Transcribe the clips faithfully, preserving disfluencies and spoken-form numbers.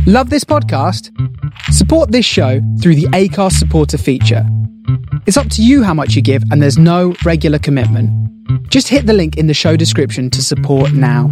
Love this podcast? Support this show through the Acast supporter feature. It's up to you how much you give, and there's no regular commitment. Just hit the link in the show description to support now.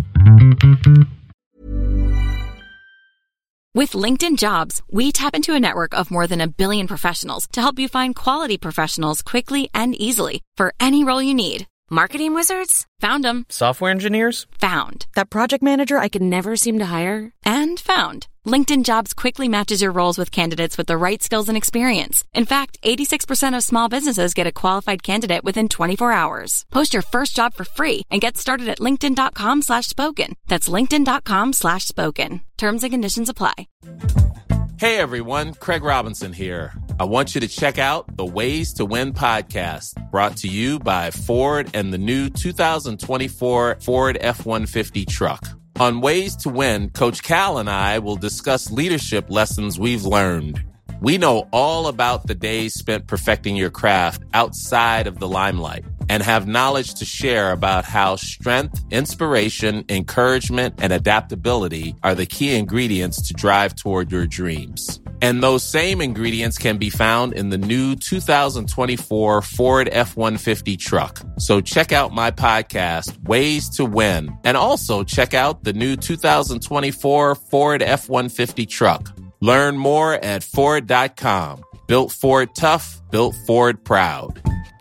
With LinkedIn Jobs, we tap into a network of more than a billion professionals to help you find quality professionals quickly and easily for any role you need. Marketing wizards? Found them. Software engineers? Found. That project manager I could never seem to hire? And found. LinkedIn Jobs quickly matches your roles with candidates with the right skills and experience. In fact, eighty-six percent of small businesses get a qualified candidate within twenty-four hours. Post your first job for free and get started at linkedin.com slash spoken. That's linkedin.com slash spoken. Terms and conditions apply. Hey everyone, Craig Robinson here. I want you to check out the Ways to Win podcast, brought to you by Ford and the new two thousand twenty-four Ford F one fifty truck. On Ways to Win, Coach Cal and I will discuss leadership lessons we've learned. We know all about the days spent perfecting your craft outside of the limelight and have knowledge to share about how strength, inspiration, encouragement, and adaptability are the key ingredients to drive toward your dreams. And those same ingredients can be found in the new two thousand twenty-four Ford F one fifty truck. So check out my podcast, Ways to Win, and also check out the new two thousand twenty-four Ford F one fifty truck. Learn more at Ford dot com. Built Ford tough, built Ford proud.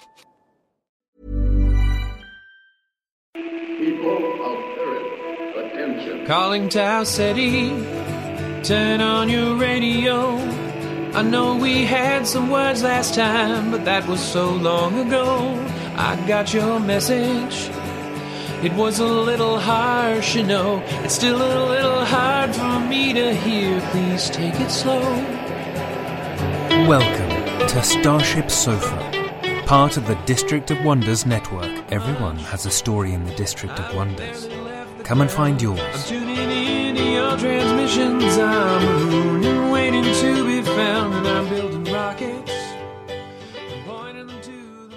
People of Earth, attention. Calling Tau City, turn on your radio. I know we had some words last time, but that was so long ago. I got your message. It was a little harsh, you know. It's still a little hard for me to hear. Please take it slow. Welcome to Starship Sofa, part of the District of Wonders network. Everyone has a story in the District of Wonders. Come and find yours. I'm tuning in to your transmissions. I'm a moon and waiting to be found, and I'm building rockets. I'm pointing them to the moon.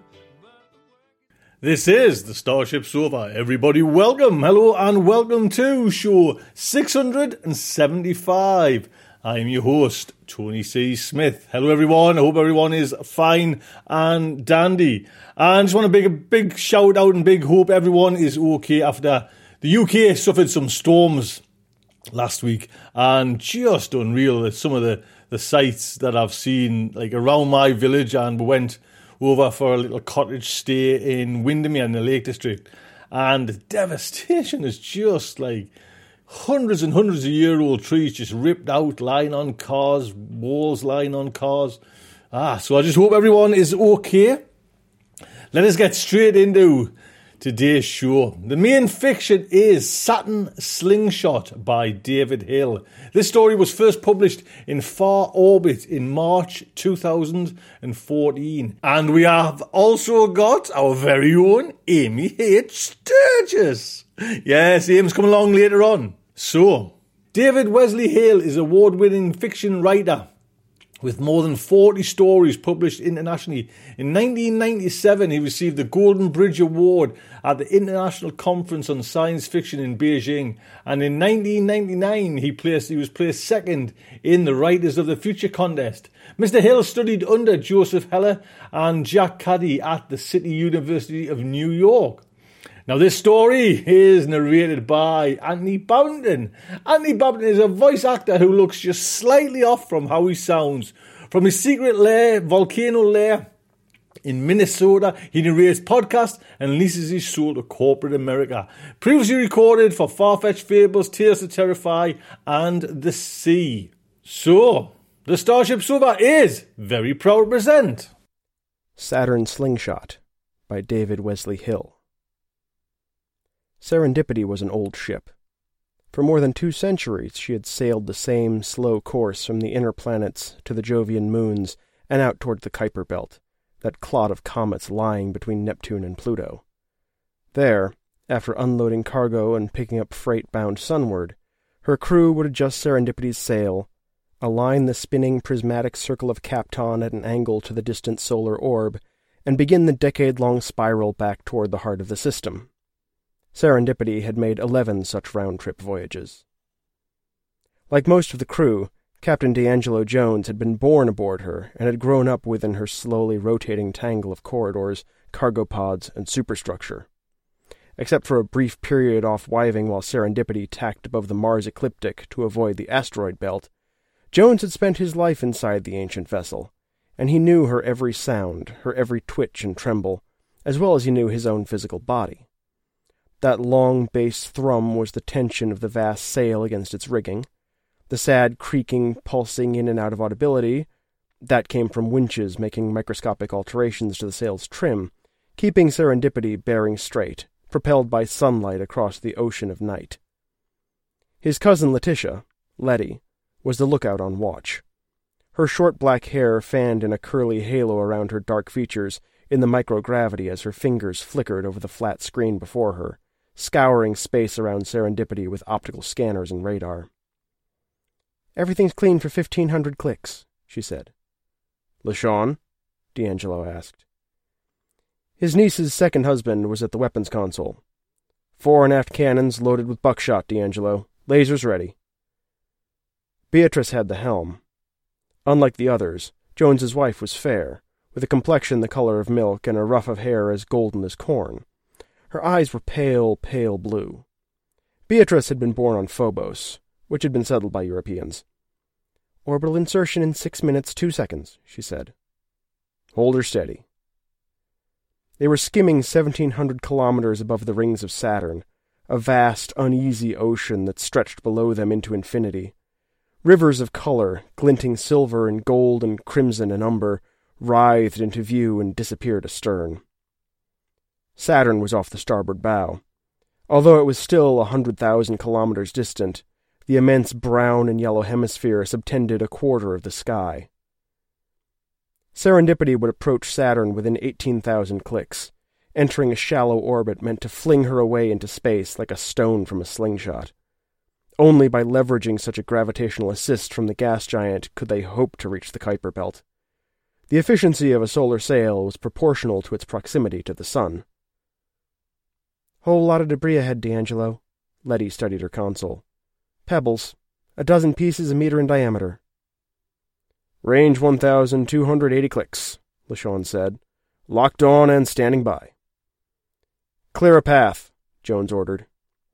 This is the Starship Sofa. Everybody welcome, hello and welcome to show six hundred seventy-five. I'm your host, Tony C. Smith. Hello everyone, I hope everyone is fine and dandy. And just want to make a big shout out and big hope everyone is okay after the U K suffered some storms last week. And just unreal that some of the, the sights that I've seen like around my village, and we went over for a little cottage stay in Windermere in the Lake District, and the devastation is just like hundreds and hundreds of year old trees just ripped out, lying on cars, walls lying on cars. Ah, so I just hope everyone is okay. Let us get straight into today's show. The main fiction is Saturn Slingshot by David Hill. This story was first published in Far Orbit in March two thousand fourteen. And we have also got our very own Amy H. Sturgis. Yes, Amy's coming along later on. So, David Wesley Hale is an award-winning fiction writer with more than forty stories published internationally. In nineteen ninety-seven, he received the Golden Bridge Award at the International Conference on Science Fiction in Beijing. And in nineteen ninety-nine, he placed he was placed second in the Writers of the Future contest. Mister Hill studied under Joseph Heller and Jack Caddy at the City University of New York. Now, this story is narrated by Anthony Babington. Anthony Babington is a voice actor who looks just slightly off from how he sounds. From his secret lair, Volcano Lair in Minnesota, he narrates podcasts and leases his soul to corporate America. Previously recorded for Far-Fetched Fables, Tales to Terrify, and The Sea. So, the Starship Sofa is very proud to present Saturn Slingshot by David Wesley Hill. Serendipity was an old ship. For more than two centuries she had sailed the same slow course from the inner planets to the Jovian moons and out toward the Kuiper Belt, that clot of comets lying between Neptune and Pluto. There, after unloading cargo and picking up freight bound sunward, her crew would adjust Serendipity's sail, align the spinning prismatic circle of Kapton at an angle to the distant solar orb, and begin the decade-long spiral back toward the heart of the system. Serendipity had made eleven such round-trip voyages. Like most of the crew, Captain D'Angelo Jones had been born aboard her and had grown up within her slowly rotating tangle of corridors, cargo pods, and superstructure. Except for a brief period off Wyving while Serendipity tacked above the Mars ecliptic to avoid the asteroid belt, Jones had spent his life inside the ancient vessel, and he knew her every sound, her every twitch and tremble, as well as he knew his own physical body. That long bass thrum was the tension of the vast sail against its rigging. The sad creaking, pulsing in and out of audibility, that came from winches making microscopic alterations to the sail's trim, keeping Serendipity bearing straight, propelled by sunlight across the ocean of night. His cousin Letitia, Letty, was the lookout on watch. Her short black hair fanned in a curly halo around her dark features in the microgravity as her fingers flickered over the flat screen before her, scouring space around Serendipity with optical scanners and radar. "Everything's clean for fifteen hundred clicks," she said. "LaShawn?" D'Angelo asked. His niece's second husband was at the weapons console. "Fore and aft cannons loaded with buckshot, D'Angelo. Lasers ready." Beatrice had the helm. Unlike the others, Jones's wife was fair, with a complexion the color of milk and a ruff of hair as golden as corn. Her eyes were pale, pale blue. Beatrice had been born on Phobos, which had been settled by Europeans. "Orbital insertion in six minutes, two seconds," she said. "Hold her steady." They were skimming seventeen hundred kilometers above the rings of Saturn, a vast, uneasy ocean that stretched below them into infinity. Rivers of color, glinting silver and gold and crimson and umber, writhed into view and disappeared astern. Saturn was off the starboard bow. Although it was still a hundred thousand kilometers distant, the immense brown and yellow hemisphere subtended a quarter of the sky. Serendipity would approach Saturn within eighteen thousand clicks, entering a shallow orbit meant to fling her away into space like a stone from a slingshot. Only by leveraging such a gravitational assist from the gas giant could they hope to reach the Kuiper Belt. The efficiency of a solar sail was proportional to its proximity to the sun. "Whole lot of debris ahead, D'Angelo." Letty studied her console. "Pebbles. A dozen pieces a meter in diameter." "Range one thousand two hundred eighty clicks," LaShawn said. "Locked on and standing by." "Clear a path," Jones ordered.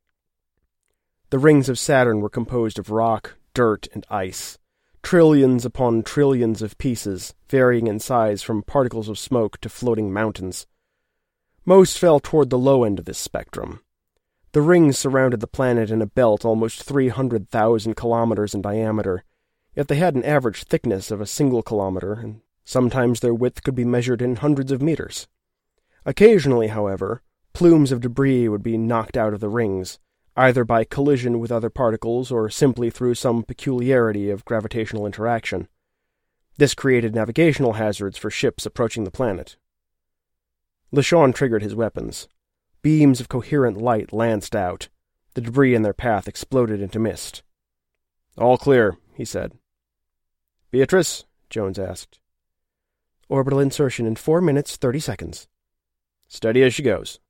The rings of Saturn were composed of rock, dirt, and ice. Trillions upon trillions of pieces, varying in size from particles of smoke to floating mountains. Most fell toward the low end of this spectrum. The rings surrounded the planet in a belt almost three hundred thousand kilometers in diameter, yet they had an average thickness of a single kilometer, and sometimes their width could be measured in hundreds of meters. Occasionally, however, plumes of debris would be knocked out of the rings, either by collision with other particles or simply through some peculiarity of gravitational interaction. This created navigational hazards for ships approaching the planet. LaShawn triggered his weapons. Beams of coherent light lanced out. The debris in their path exploded into mist. "All clear," he said. "Beatrice?" Jones asked. "Orbital insertion in four minutes, thirty seconds." "Steady as she goes."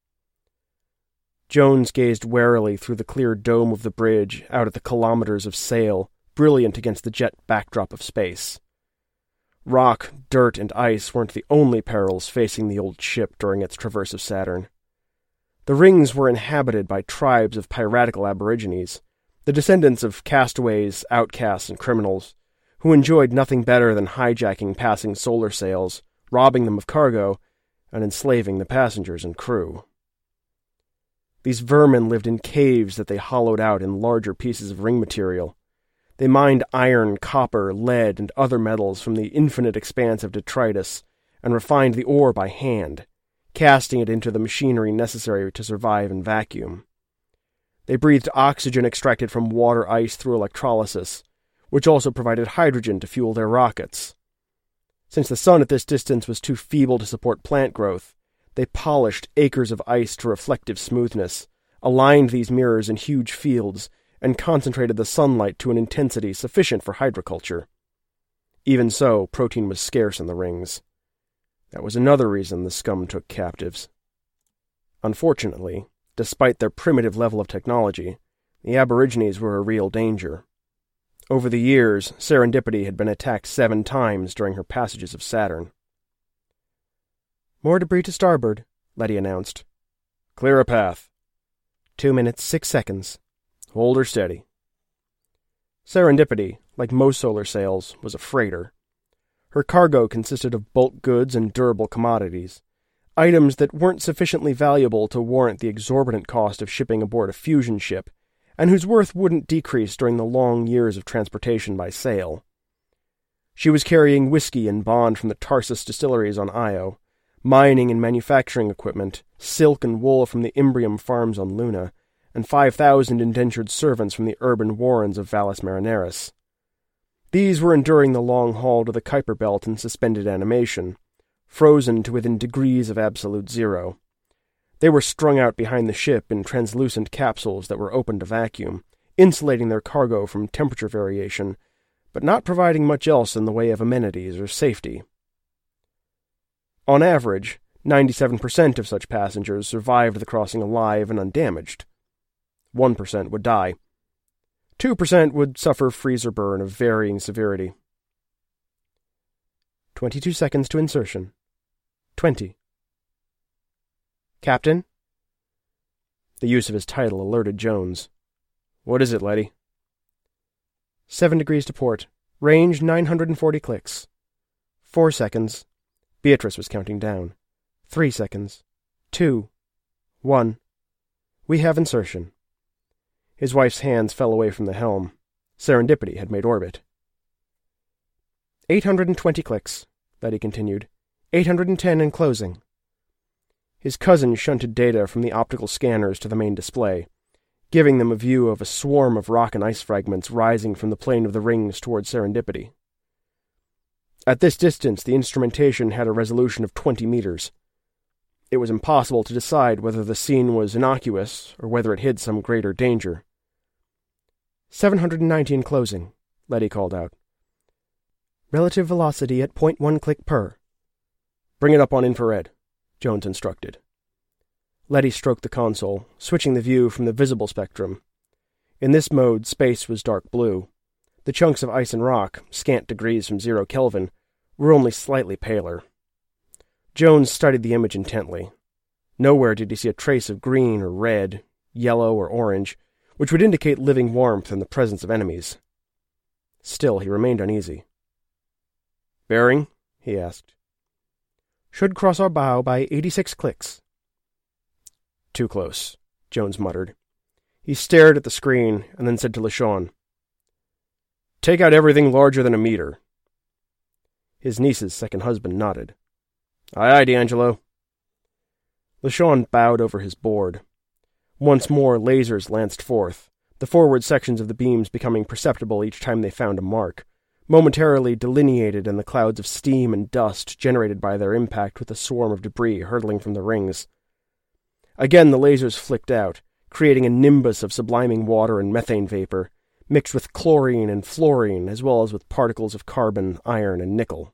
Jones gazed warily through the clear dome of the bridge out at the kilometers of sail, brilliant against the jet backdrop of space. Rock, dirt, and ice weren't the only perils facing the old ship during its traverse of Saturn. The rings were inhabited by tribes of piratical aborigines, the descendants of castaways, outcasts, and criminals, who enjoyed nothing better than hijacking passing solar sails, robbing them of cargo, and enslaving the passengers and crew. These vermin lived in caves that they hollowed out in larger pieces of ring material. They mined iron, copper, lead, and other metals from the infinite expanse of detritus, and refined the ore by hand, casting it into the machinery necessary to survive in vacuum. They breathed oxygen extracted from water ice through electrolysis, which also provided hydrogen to fuel their rockets. Since the sun at this distance was too feeble to support plant growth, they polished acres of ice to reflective smoothness, aligned these mirrors in huge fields, and concentrated the sunlight to an intensity sufficient for hydroculture. Even so, protein was scarce in the rings. That was another reason the scum took captives. Unfortunately, despite their primitive level of technology, the Aborigines were a real danger. Over the years, Serendipity had been attacked seven times during her passages of Saturn. "More debris to starboard," Letty announced. "Clear a path." Two minutes, six seconds. "Hold her steady." Serendipity, like most solar sails, was a freighter. Her cargo consisted of bulk goods and durable commodities, items that weren't sufficiently valuable to warrant the exorbitant cost of shipping aboard a fusion ship, and whose worth wouldn't decrease during the long years of transportation by sail. She was carrying whiskey and bond from the Tarsus distilleries on Io, mining and manufacturing equipment, silk and wool from the Imbrium farms on Luna, and five thousand indentured servants from the urban warrens of Valles Marineris. These were enduring the long haul to the Kuiper Belt in suspended animation, frozen to within degrees of absolute zero. They were strung out behind the ship in translucent capsules that were open to vacuum, insulating their cargo from temperature variation, but not providing much else in the way of amenities or safety. On average, ninety-seven percent of such passengers survived the crossing alive and undamaged. one percent would die. two percent would suffer freezer burn of varying severity. Twenty-two seconds to insertion. Twenty. "Captain?" The use of his title alerted Jones. "What is it, Letty?" Seven degrees to port. Range nine hundred forty clicks. Four seconds. Beatrice was counting down. Three seconds. Two. One. "We have insertion." His wife's hands fell away from the helm. Serendipity had made orbit. Eight hundred and twenty clicks, Letty continued. Eight hundred and ten in closing. His cousin shunted data from the optical scanners to the main display, giving them a view of a swarm of rock and ice fragments rising from the plane of the rings toward Serendipity. At this distance, the instrumentation had a resolution of twenty meters. It was impossible to decide whether the scene was innocuous or whether it hid some greater danger. Seven hundred and ninety in closing, Letty called out. Relative velocity at point one click per. Bring it up on infrared, Jones instructed. Letty stroked the console, switching the view from the visible spectrum. In this mode, space was dark blue. The chunks of ice and rock, scant degrees from zero Kelvin, were only slightly paler. Jones studied the image intently. Nowhere did he see a trace of green or red, yellow or orange, which would indicate living warmth and the presence of enemies. Still, he remained uneasy. "Bearing?" he asked. "Should cross our bow by eighty-six clicks." "Too close," Jones muttered. He stared at the screen and then said to LeSean, "Take out everything larger than a meter." His niece's second husband nodded. "Aye, aye, D'Angelo." LeSean bowed over his board. Once more lasers lanced forth, the forward sections of the beams becoming perceptible each time they found a mark, momentarily delineated in the clouds of steam and dust generated by their impact with the swarm of debris hurtling from the rings. Again the lasers flicked out, creating a nimbus of subliming water and methane vapor, mixed with chlorine and fluorine, as well as with particles of carbon, iron, and nickel.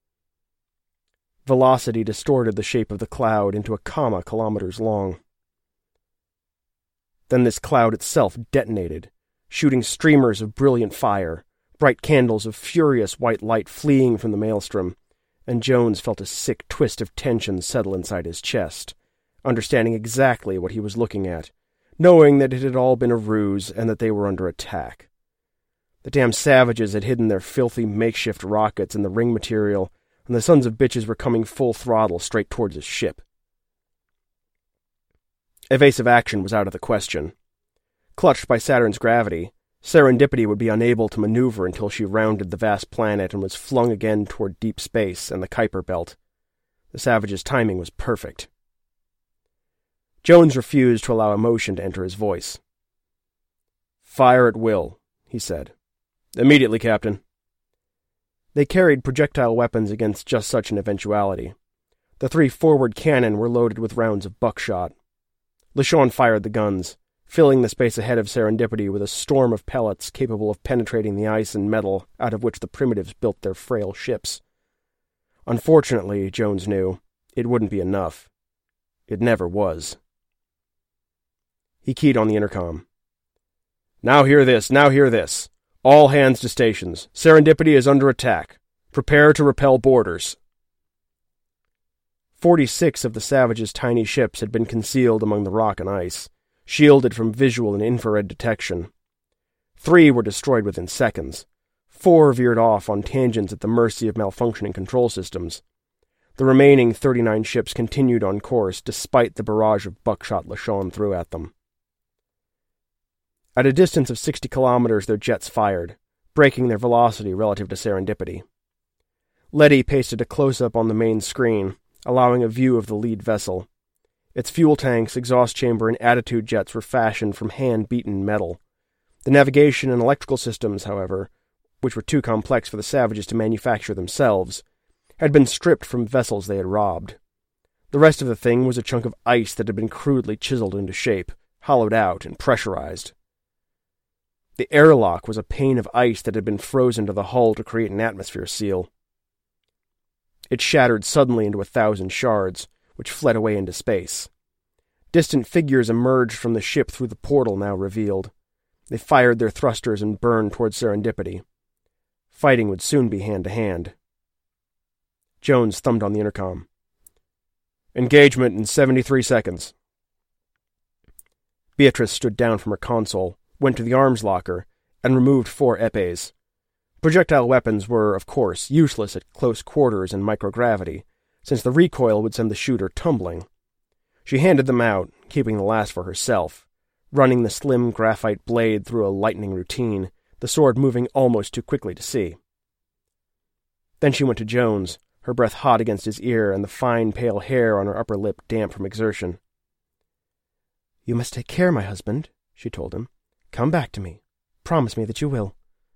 Velocity distorted the shape of the cloud into a comma kilometers long. Then this cloud itself detonated, shooting streamers of brilliant fire, bright candles of furious white light fleeing from the maelstrom, and Jones felt a sick twist of tension settle inside his chest, understanding exactly what he was looking at, knowing that it had all been a ruse and that they were under attack. The damn savages had hidden their filthy makeshift rockets in the ring material, and the sons of bitches were coming full throttle straight towards his ship. Evasive action was out of the question. Clutched by Saturn's gravity, Serendipity would be unable to maneuver until she rounded the vast planet and was flung again toward deep space and the Kuiper Belt. The savage's timing was perfect. Jones refused to allow emotion to enter his voice. "Fire at will," he said. "Immediately, Captain." They carried projectile weapons against just such an eventuality. The three forward cannon were loaded with rounds of buckshot. LeSean fired the guns, filling the space ahead of Serendipity with a storm of pellets capable of penetrating the ice and metal out of which the primitives built their frail ships. Unfortunately, Jones knew, it wouldn't be enough. It never was. He keyed on the intercom. "Now hear this, now hear this. All hands to stations. Serendipity is under attack. Prepare to repel boarders. Forty-six of the Savage's tiny ships had been concealed among the rock and ice, shielded from visual and infrared detection. Three were destroyed within seconds. Four veered off on tangents at the mercy of malfunctioning control systems. The remaining thirty-nine ships continued on course despite the barrage of buckshot LeSean threw at them. At a distance of sixty kilometers, their jets fired, breaking their velocity relative to Serendipity. Letty pasted a close-up on the main screen, allowing a view of the lead vessel. Its fuel tanks, exhaust chamber, and attitude jets were fashioned from hand-beaten metal. The navigation and electrical systems, however, which were too complex for the Savages to manufacture themselves, had been stripped from vessels they had robbed. The rest of the thing was a chunk of ice that had been crudely chiseled into shape, hollowed out, and pressurized. The airlock was a pane of ice that had been frozen to the hull to create an atmosphere seal. It shattered suddenly into a thousand shards, which fled away into space. Distant figures emerged from the ship through the portal now revealed. They fired their thrusters and burned toward Serendipity. Fighting would soon be hand-to-hand. Jones thumbed on the intercom. Engagement in seventy-three seconds. Beatrice stood down from her console, went to the arms locker, and removed four epées. Projectile weapons were, of course, useless at close quarters and microgravity, since the recoil would send the shooter tumbling. She handed them out, keeping the last for herself, running the slim graphite blade through a lightning routine, the sword moving almost too quickly to see. Then she went to Jones, her breath hot against his ear and the fine pale hair on her upper lip damp from exertion. "You must take care, my husband," she told him. "Come back to me. Promise me that you will."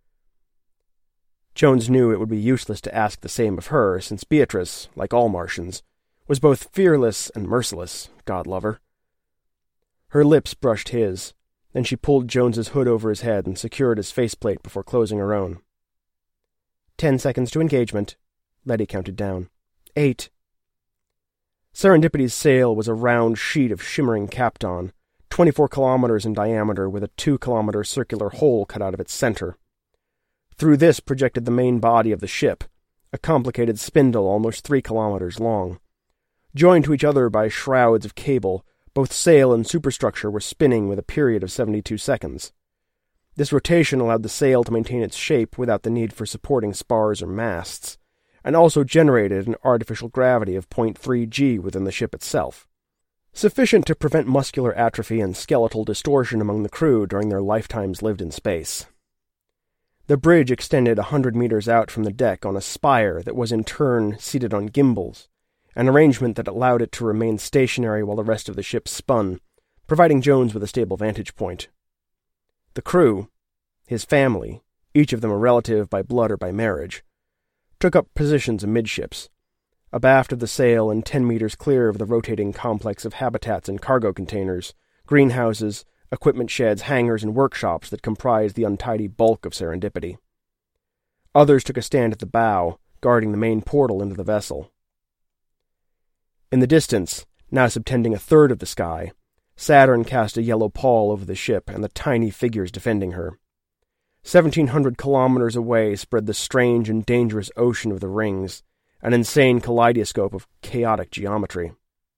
Jones knew it would be useless to ask the same of her, since Beatrice, like all Martians, was both fearless and merciless, God love her. Her lips brushed his, then she pulled Jones's hood over his head and secured his faceplate before closing her own. Ten seconds to engagement, Letty counted down. Eight. Serendipity's sail was a round sheet of shimmering kapton, twenty-four kilometers in diameter with a two-kilometer circular hole cut out of its center. Through this projected the main body of the ship, a complicated spindle almost three kilometers long. Joined to each other by shrouds of cable, both sail and superstructure were spinning with a period of seventy-two seconds. This rotation allowed the sail to maintain its shape without the need for supporting spars or masts, and also generated an artificial gravity of zero point three G within the ship itself, sufficient to prevent muscular atrophy and skeletal distortion among the crew during their lifetimes lived in space. The bridge extended a hundred meters out from the deck on a spire that was in turn seated on gimbals, an arrangement that allowed it to remain stationary while the rest of the ship spun, providing Jones with a stable vantage point. The crew, his family, each of them a relative by blood or by marriage, took up positions amidships, abaft of the sail and ten meters clear of the rotating complex of habitats and cargo containers, greenhouses, equipment sheds, hangars, and workshops that comprised the untidy bulk of Serendipity. Others took a stand at the bow, guarding the main portal into the vessel. In the distance, now subtending a third of the sky, Saturn cast a yellow pall over the ship and the tiny figures defending her. Seventeen hundred kilometers away spread the strange and dangerous ocean of the rings, an insane kaleidoscope of chaotic geometry.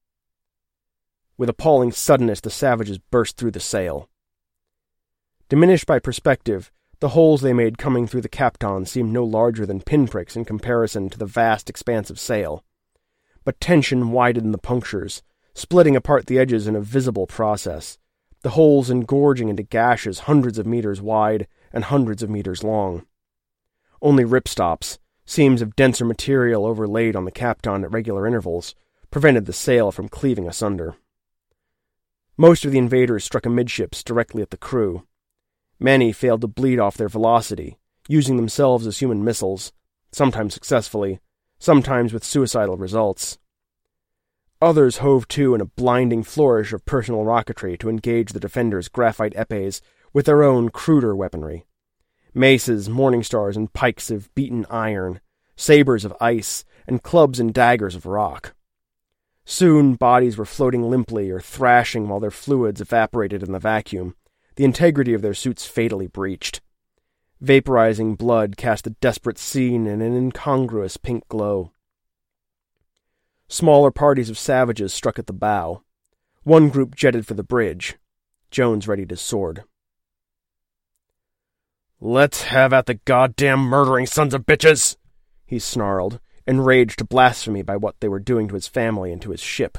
With appalling suddenness, the Savages burst through the sail. Diminished by perspective, the holes they made coming through the kapton seemed no larger than pinpricks in comparison to the vast expanse of sail. But tension widened the punctures, splitting apart the edges in a visible process, the holes engorging into gashes hundreds of meters wide and hundreds of meters long. Only ripstops, seams of denser material overlaid on the kapton at regular intervals, prevented the sail from cleaving asunder. Most of the invaders struck amidships directly at the crew. Many failed to bleed off their velocity, using themselves as human missiles, sometimes successfully, sometimes with suicidal results. Others hove to in a blinding flourish of personal rocketry to engage the defenders' graphite epées with their own cruder weaponry. Maces, morningstars, and pikes of beaten iron, sabers of ice, and clubs and daggers of rock. Soon bodies were floating limply or thrashing while their fluids evaporated in the vacuum, the integrity of their suits fatally breached. Vaporizing blood cast the desperate scene in an incongruous pink glow. Smaller parties of savages struck at the bow. One group jetted for the bridge. Jones readied his sword. "Let's have at the goddamn murdering sons of bitches!" he snarled, enraged to blasphemy by what they were doing to his family and to his ship.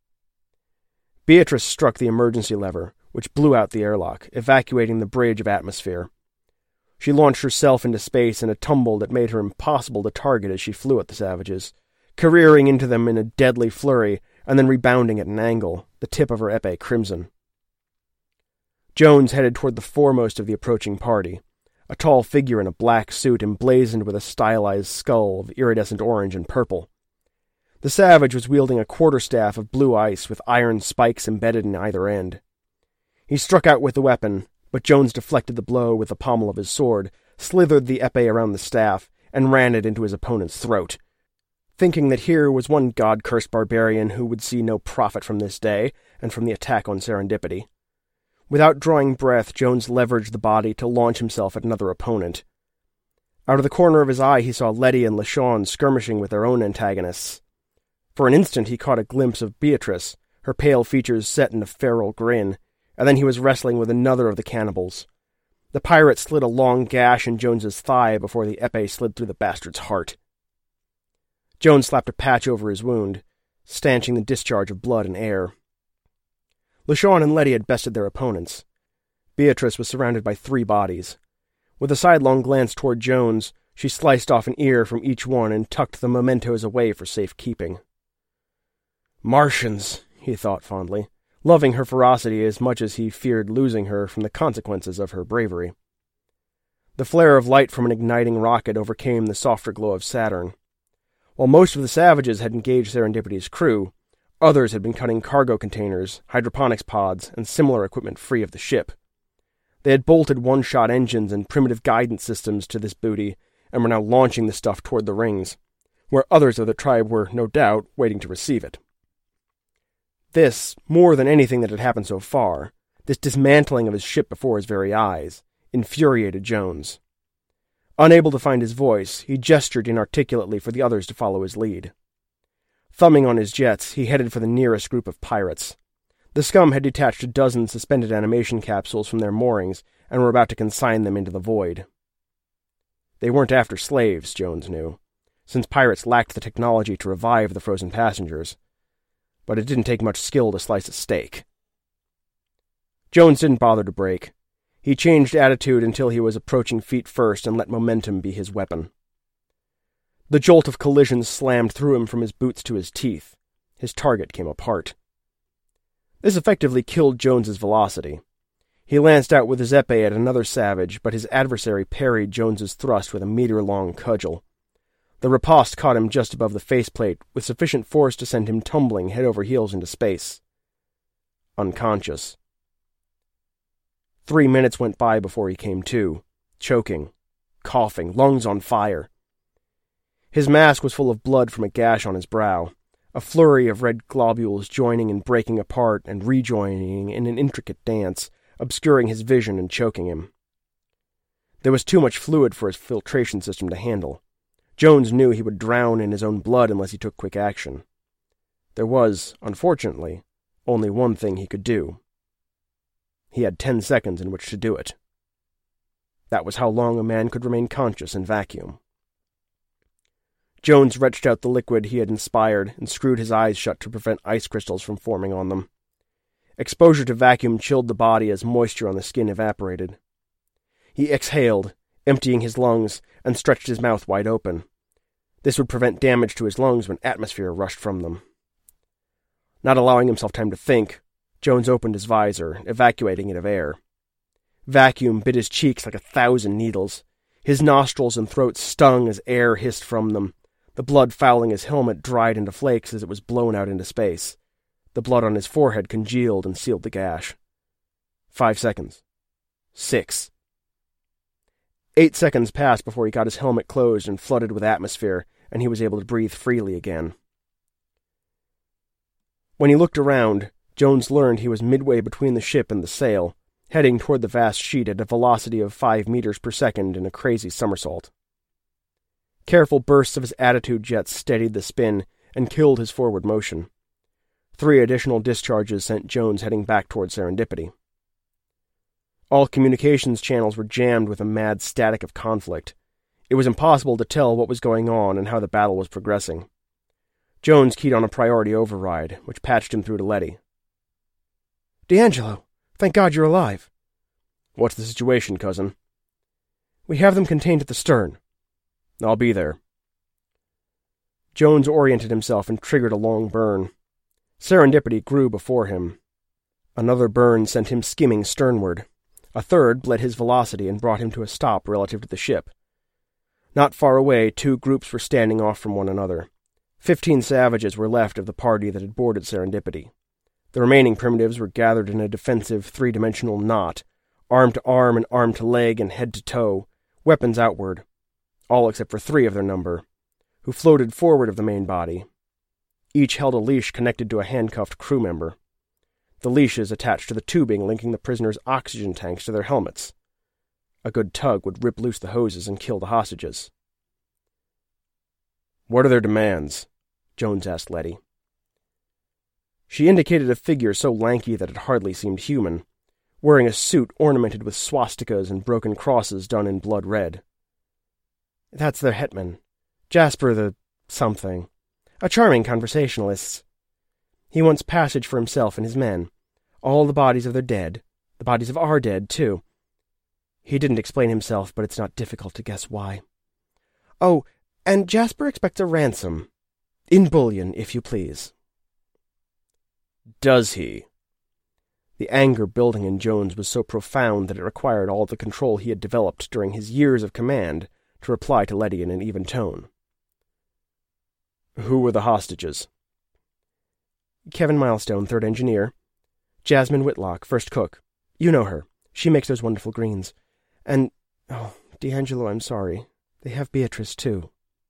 Beatrice struck the emergency lever, which blew out the airlock, evacuating the bridge of atmosphere. She launched herself into space in a tumble that made her impossible to target as she flew at the savages, careering into them in a deadly flurry and then rebounding at an angle, the tip of her épée crimson. Jones headed toward the foremost of the approaching party, a tall figure in a black suit emblazoned with a stylized skull of iridescent orange and purple. The savage was wielding a quarterstaff of blue ice with iron spikes embedded in either end. He struck out with the weapon, but Jones deflected the blow with the pommel of his sword, slithered the épée around the staff, and ran it into his opponent's throat. Thinking that here was one god-cursed barbarian who would see no profit from this day, and from the attack on Serendipity. Without drawing breath, Jones leveraged the body to launch himself at another opponent. Out of the corner of his eye he saw Letty and LeSean skirmishing with their own antagonists. For an instant he caught a glimpse of Beatrice, her pale features set in a feral grin, and then he was wrestling with another of the cannibals. The pirate slid a long gash in Jones's thigh before the épée slid through the bastard's heart. Jones slapped a patch over his wound, stanching the discharge of blood and air. LeSean and Letty had bested their opponents. Beatrice was surrounded by three bodies. With a sidelong glance toward Jones, she sliced off an ear from each one and tucked the mementos away for safekeeping. Martians, he thought fondly, loving her ferocity as much as he feared losing her from the consequences of her bravery. The flare of light from an igniting rocket overcame the softer glow of Saturn. While most of the savages had engaged Serendipity's crew, others had been cutting cargo containers, hydroponics pods, and similar equipment free of the ship. They had bolted one-shot engines and primitive guidance systems to this booty, and were now launching the stuff toward the rings, where others of the tribe were, no doubt, waiting to receive it. This, more than anything that had happened so far, this dismantling of his ship before his very eyes, infuriated Jones. Unable to find his voice, he gestured inarticulately for the others to follow his lead. Thumbing on his jets, he headed for the nearest group of pirates. The scum had detached a dozen suspended animation capsules from their moorings and were about to consign them into the void. They weren't after slaves, Jones knew, since pirates lacked the technology to revive the frozen passengers. But it didn't take much skill to slice a steak. Jones didn't bother to brake. He changed attitude until he was approaching feet first and let momentum be his weapon. The jolt of collision slammed through him from his boots to his teeth. His target came apart. This effectively killed Jones's velocity. He lanced out with his épée at another savage, but his adversary parried Jones's thrust with a meter-long cudgel. The riposte caught him just above the faceplate, with sufficient force to send him tumbling head over heels into space. Unconscious. Three minutes went by before he came to, choking, coughing, lungs on fire. His mask was full of blood from a gash on his brow, a flurry of red globules joining and breaking apart and rejoining in an intricate dance, obscuring his vision and choking him. There was too much fluid for his filtration system to handle. Jones knew he would drown in his own blood unless he took quick action. There was, unfortunately, only one thing he could do. He had ten seconds in which to do it. That was how long a man could remain conscious in vacuum. Jones retched out the liquid he had inspired and screwed his eyes shut to prevent ice crystals from forming on them. Exposure to vacuum chilled the body as moisture on the skin evaporated. He exhaled, emptying his lungs, and stretched his mouth wide open. This would prevent damage to his lungs when atmosphere rushed from them. Not allowing himself time to think, Jones opened his visor, evacuating it of air. Vacuum bit his cheeks like a thousand needles. His nostrils and throat stung as air hissed from them. The blood fouling his helmet dried into flakes as it was blown out into space. The blood on his forehead congealed and sealed the gash. Five seconds. Six. Eight seconds passed before he got his helmet closed and flooded with atmosphere, and he was able to breathe freely again. When he looked around, Jones learned he was midway between the ship and the sail, heading toward the vast sheet at a velocity of five meters per second in a crazy somersault. Careful bursts of his attitude jets steadied the spin and killed his forward motion. Three additional discharges sent Jones heading back toward Serendipity. All communications channels were jammed with a mad static of conflict. It was impossible to tell what was going on and how the battle was progressing. Jones keyed on a priority override, which patched him through to Letty. "D'Angelo, thank God you're alive." "What's the situation, cousin?" "We have them contained at the stern." "I'll be there." Jones oriented himself and triggered a long burn. Serendipity grew before him. Another burn sent him skimming sternward. A third bled his velocity and brought him to a stop relative to the ship. Not far away, two groups were standing off from one another. Fifteen savages were left of the party that had boarded Serendipity. The remaining primitives were gathered in a defensive three-dimensional knot, arm to arm and arm to leg and head to toe, weapons outward, all except for three of their number, who floated forward of the main body. Each held a leash connected to a handcuffed crew member. The leashes attached to the tubing linking the prisoners' oxygen tanks to their helmets. A good tug would rip loose the hoses and kill the hostages. "What are their demands?" Jones asked Letty. She indicated a figure so lanky that it hardly seemed human, wearing a suit ornamented with swastikas and broken crosses done in blood red. "That's their hetman, Jasper the something. A charming conversationalist. He wants passage for himself and his men. All the bodies of their dead, the bodies of our dead, too. He didn't explain himself, but it's not difficult to guess why. Oh, and Jasper expects a ransom. In bullion, if you please." "Does he?" The anger building in Jones was so profound that it required all the control he had developed during his years of command to reply to Letty in an even tone. "Who were the hostages?" "Kevin Milestone, third engineer. Jasmine Whitlock, first cook. You know her. She makes those wonderful greens. And, oh, D'Angelo, I'm sorry. They have Beatrice, too."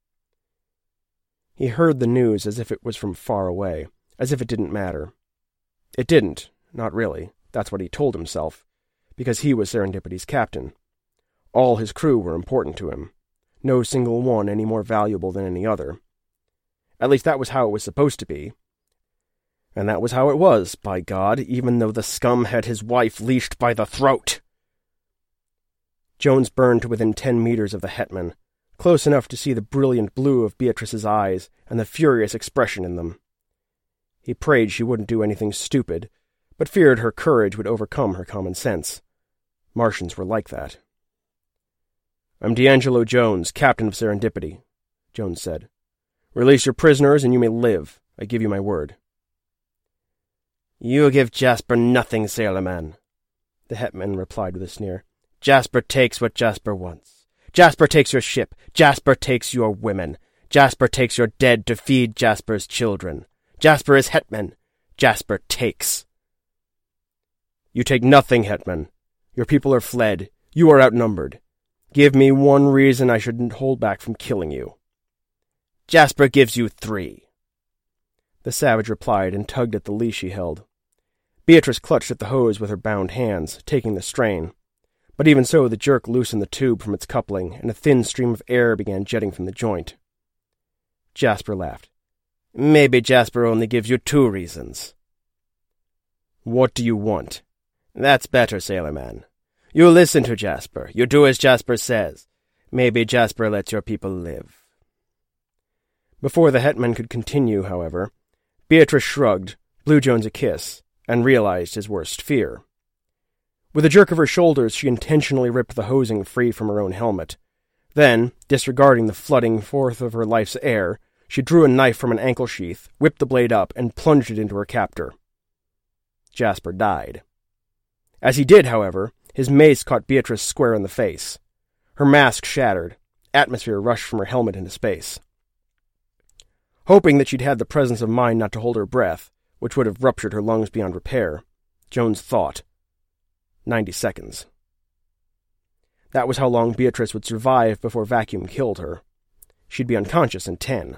He heard the news as if it was from far away, as if it didn't matter. It didn't, not really. That's what he told himself, because he was Serendipity's captain. All his crew were important to him. No single one any more valuable than any other. At least that was how it was supposed to be. And that was how it was, by God, even though the scum had his wife leashed by the throat. Jones burned to within ten meters of the hetman, close enough to see the brilliant blue of Beatrice's eyes and the furious expression in them. He prayed she wouldn't do anything stupid, but feared her courage would overcome her common sense. Martians were like that. "I'm D'Angelo Jones, captain of Serendipity," Jones said. "Release your prisoners and you may live. I give you my word." "You give Jasper nothing, sailorman," the hetman replied with a sneer. "Jasper takes what Jasper wants. Jasper takes your ship. Jasper takes your women. Jasper takes your dead to feed Jasper's children. Jasper is hetman. Jasper takes." "You take nothing, hetman. Your people are fled. You are outnumbered. Give me one reason I shouldn't hold back from killing you." "Jasper gives you three," the savage replied and tugged at the leash he held. Beatrice clutched at the hose with her bound hands, taking the strain. But even so, the jerk loosened the tube from its coupling, and a thin stream of air began jetting from the joint. Jasper laughed. "Maybe Jasper only gives you two reasons." "What do you want?" "That's better, sailorman. You listen to Jasper. You do as Jasper says. Maybe Jasper lets your people live." Before the hetman could continue, however, Beatrice shrugged, blew Jones a kiss, and realized his worst fear. With a jerk of her shoulders, she intentionally ripped the hosing free from her own helmet. Then, disregarding the flooding forth of her life's air, she drew a knife from an ankle sheath, whipped the blade up, and plunged it into her captor. Jasper died. As he did, however, his mace caught Beatrice square in the face. Her mask shattered. Atmosphere rushed from her helmet into space. Hoping that she'd had the presence of mind not to hold her breath, which would have ruptured her lungs beyond repair, Jones thought. Ninety seconds. That was how long Beatrice would survive before vacuum killed her. She'd be unconscious in ten.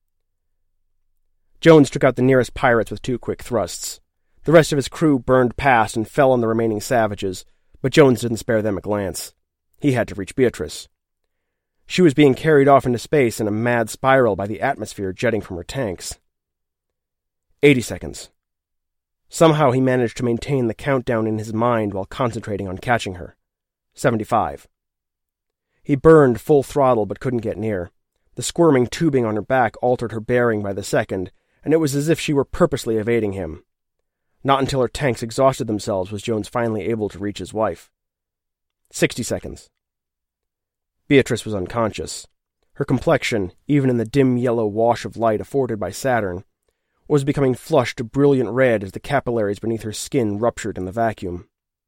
Jones took out the nearest pirates with two quick thrusts. The rest of his crew burned past and fell on the remaining savages, But Jones didn't spare them a glance. He had to reach Beatrice. She was being carried off into space in a mad spiral by the atmosphere jetting from her tanks. Eighty seconds. Somehow he managed to maintain the countdown in his mind while concentrating on catching her. Seventy-five. He burned full throttle but couldn't get near. The squirming tubing on her back altered her bearing by the second, and it was as if she were purposely evading him. Not until her tanks exhausted themselves was Jones finally able to reach his wife. Sixty seconds. Beatrice was unconscious. Her complexion, even in the dim yellow wash of light afforded by Saturn, was becoming flushed to brilliant red as the capillaries beneath her skin ruptured in the vacuum.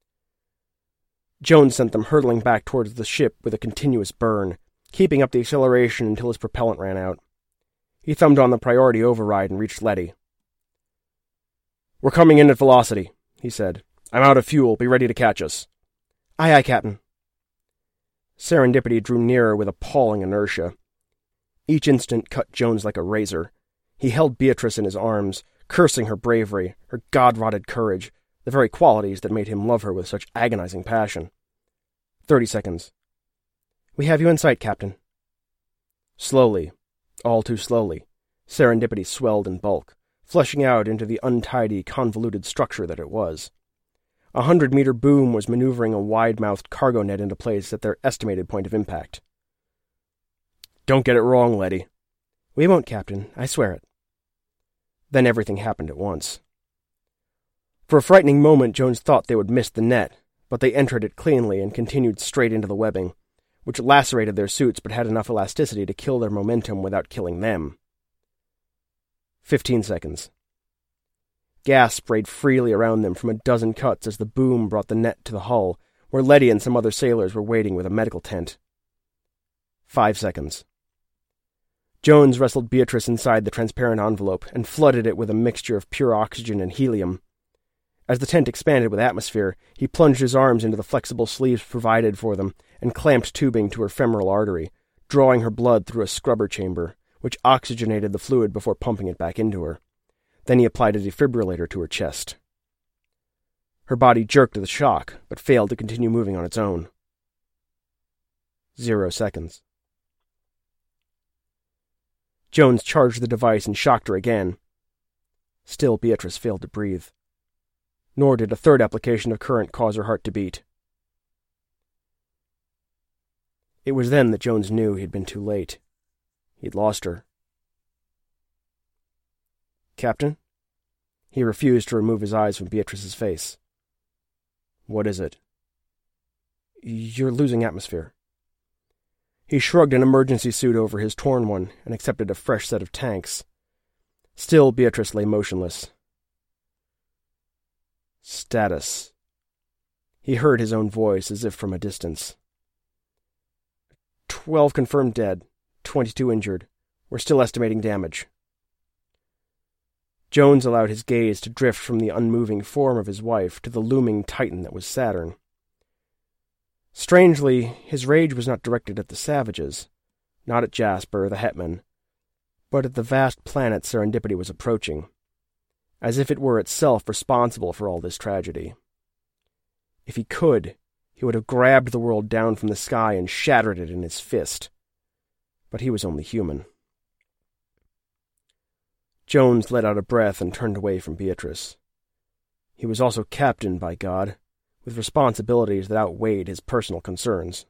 Jones sent them hurtling back towards the ship with a continuous burn, keeping up the acceleration until his propellant ran out. He thumbed on the priority override and reached Letty. "We're coming in at velocity," he said. "I'm out of fuel. Be ready to catch us." "Aye, aye, Captain." Serendipity drew nearer with appalling inertia. Each instant cut Jones like a razor. He held Beatrice in his arms, cursing her bravery, her god-rotted courage, the very qualities that made him love her with such agonizing passion. Thirty seconds. "We have you in sight, Captain." Slowly, all too slowly, Serendipity swelled in bulk, fleshing out into the untidy, convoluted structure that it was. A hundred-meter boom was maneuvering a wide-mouthed cargo net into place at their estimated point of impact. "Don't get it wrong, Letty." "We won't, Captain. I swear it." Then everything happened at once. For a frightening moment, Jones thought they would miss the net, but they entered it cleanly and continued straight into the webbing, which lacerated their suits but had enough elasticity to kill their momentum without killing them. Fifteen seconds. Gas sprayed freely around them from a dozen cuts as the boom brought the net to the hull, where Letty and some other sailors were waiting with a medical tent. Five seconds. Jones wrestled Beatrice inside the transparent envelope and flooded it with a mixture of pure oxygen and helium. As the tent expanded with atmosphere, he plunged his arms into the flexible sleeves provided for them and clamped tubing to her femoral artery, drawing her blood through a scrubber chamber, which oxygenated the fluid before pumping it back into her. Then he applied a defibrillator to her chest. Her body jerked at the shock, but failed to continue moving on its own. Zero seconds. Jones charged the device and shocked her again. Still, Beatrice failed to breathe. Nor did a third application of current cause her heart to beat. It was then that Jones knew he'd been too late. He'd lost her. "Captain?" He refused to remove his eyes from Beatrice's face. "What is it?" "You're losing atmosphere." He shrugged an emergency suit over his torn one and accepted a fresh set of tanks. Still, Beatrice lay motionless. "Status." He heard his own voice as if from a distance. Twelve confirmed dead, twenty-two injured. We're still estimating damage." Jones allowed his gaze to drift from the unmoving form of his wife to the looming titan that was Saturn. Strangely, his rage was not directed at the savages, not at Jasper, the hetman, but at the vast planet Serendipity was approaching, as if it were itself responsible for all this tragedy. If he could, he would have grabbed the world down from the sky and shattered it in his fist. But he was only human. Jones let out a breath and turned away from Beatrice. He was also captain, by God, with responsibilities that outweighed his personal concerns.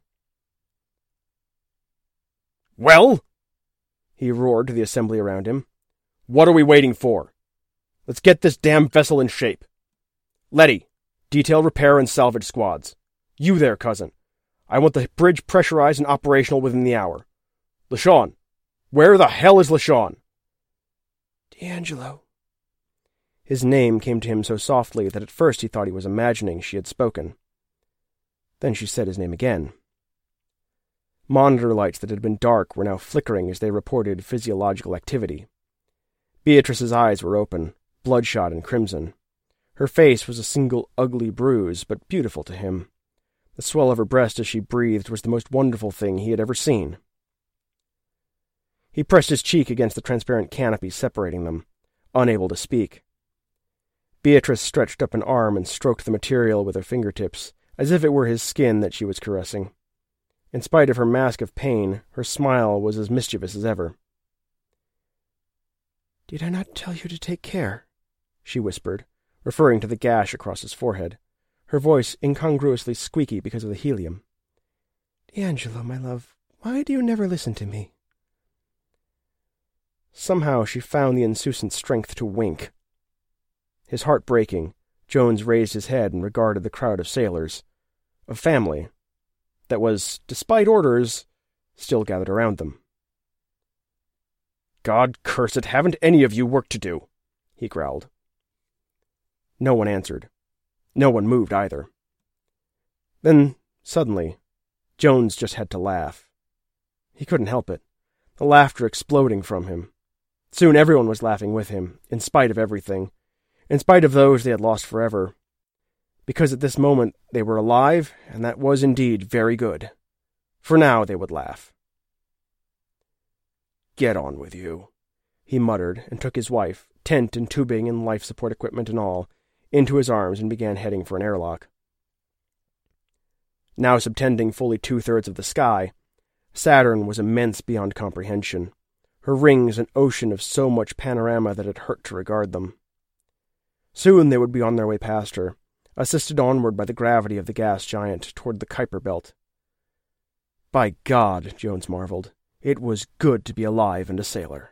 "Well?" he roared to the assembly around him. "What are we waiting for? Let's get this damn vessel in shape. Letty, detail repair and salvage squads. You there, cousin. I want the bridge pressurized and operational within the hour. LeSean, where the hell is LeSean?" "D'Angelo." His name came to him so softly that at first he thought he was imagining she had spoken. Then she said his name again. Monitor lights that had been dark were now flickering as they reported physiological activity. Beatrice's eyes were open, bloodshot and crimson. Her face was a single ugly bruise, but beautiful to him. The swell of her breast as she breathed was the most wonderful thing he had ever seen. He pressed his cheek against the transparent canopy separating them, unable to speak. Beatrice stretched up an arm and stroked the material with her fingertips, as if it were his skin that she was caressing. In spite of her mask of pain, her smile was as mischievous as ever. "Did I not tell you to take care?" she whispered, referring to the gash across his forehead, her voice incongruously squeaky because of the helium. "D'Angelo, my love, why do you never listen to me?" Somehow she found the insouciant strength to wink. His heart breaking, Jones raised his head and regarded the crowd of sailors, of family, that was, despite orders, still gathered around them. "God curse it, haven't any of you work to do?" he growled. No one answered. No one moved either. Then, suddenly, Jones just had to laugh. He couldn't help it, the laughter exploding from him. Soon everyone was laughing with him, in spite of everything, in spite of those they had lost forever, because at this moment they were alive, and that was indeed very good. For now they would laugh. "Get on with you," he muttered, and took his wife, tent and tubing and life support equipment and all, into his arms and began heading for an airlock. Now subtending fully two-thirds of the sky, Saturn was immense beyond comprehension, her rings an ocean of so much panorama that it hurt to regard them. Soon they would be on their way past her, assisted onward by the gravity of the gas giant toward the Kuiper Belt. By God, Jones marveled, it was good to be alive and a sailor.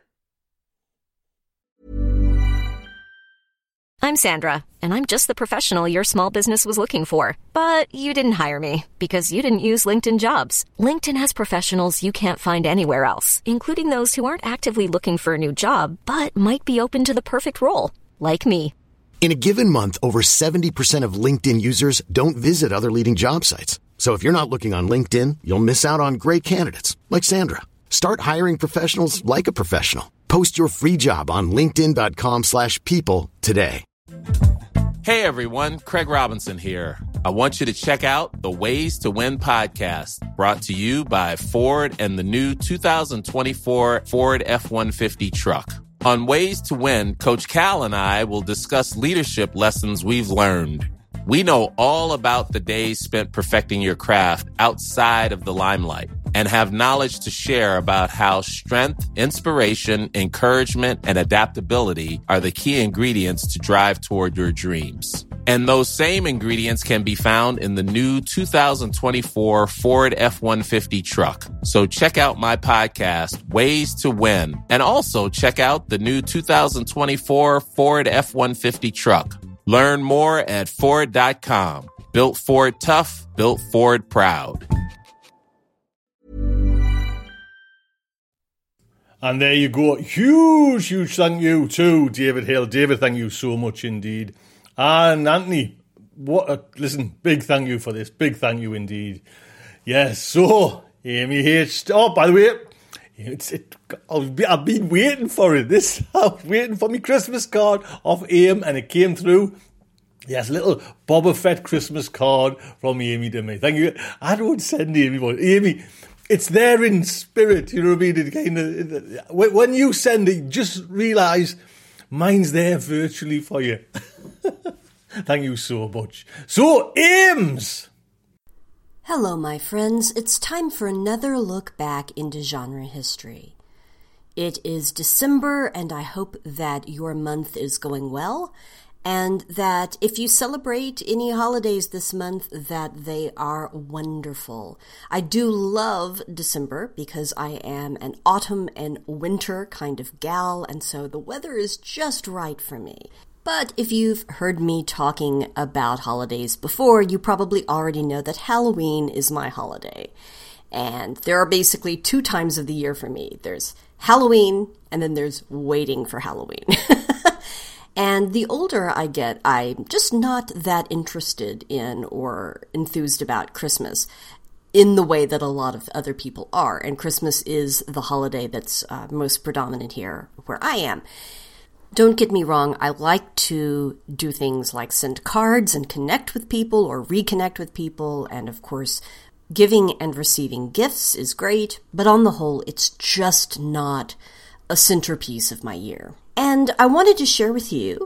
I'm Sandra, and I'm just the professional your small business was looking for. But you didn't hire me, because you didn't use LinkedIn Jobs. LinkedIn has professionals you can't find anywhere else, including those who aren't actively looking for a new job, but might be open to the perfect role, like me. In a given month, over seventy percent of LinkedIn users don't visit other leading job sites. So if you're not looking on LinkedIn, you'll miss out on great candidates, like Sandra. Start hiring professionals like a professional. Post your free job on linkedin.com slash people today. Hey everyone, Craig Robinson here. I want you to check out the Ways to Win podcast, brought to you by Ford and the new two thousand twenty-four Ford F one fifty truck. On Ways to Win, Coach Cal and I will discuss leadership lessons we've learned. We know all about the days spent perfecting your craft outside of the limelight and have knowledge to share about how strength, inspiration, encouragement, and adaptability are the key ingredients to drive toward your dreams. And those same ingredients can be found in the new two thousand twenty-four Ford F one fifty truck. So check out my podcast, Ways to Win, and also check out the new two thousand twenty-four Ford F one fifty truck. Learn more at Ford dot com. Built Ford tough, built Ford proud. And there you go. Huge, huge thank you to David Hill. David, thank you so much indeed. And Anthony, what a, listen, big thank you for this. Big thank you indeed. Yes, so, Amy H. Oh, by the way, it's, it, I've, been, I've been waiting for it. This, I've waiting for my Christmas card off A M, and it came through. Yes, a little Boba Fett Christmas card from Amy to me. Thank you. I don't send Amy one. Amy, it's there in spirit, you know what I mean? It kind of, when you send it, just realise mine's there virtually for you. Thank you so much. So, Ames! Hello, my friends. It's time for another look back into genre history. It is December, and I hope that your month is going well, and that if you celebrate any holidays this month, that they are wonderful. I do love December because I am an autumn and winter kind of gal, and so the weather is just right for me. But if you've heard me talking about holidays before, you probably already know that Halloween is my holiday. And there are basically two times of the year for me. There's Halloween, and then there's waiting for Halloween. And the older I get, I'm just not that interested in or enthused about Christmas in the way that a lot of other people are. And Christmas is the holiday that's uh, most predominant here where I am. Don't get me wrong, I like to do things like send cards and connect with people or reconnect with people, and of course, giving and receiving gifts is great, but on the whole, it's just not a centerpiece of my year. And I wanted to share with you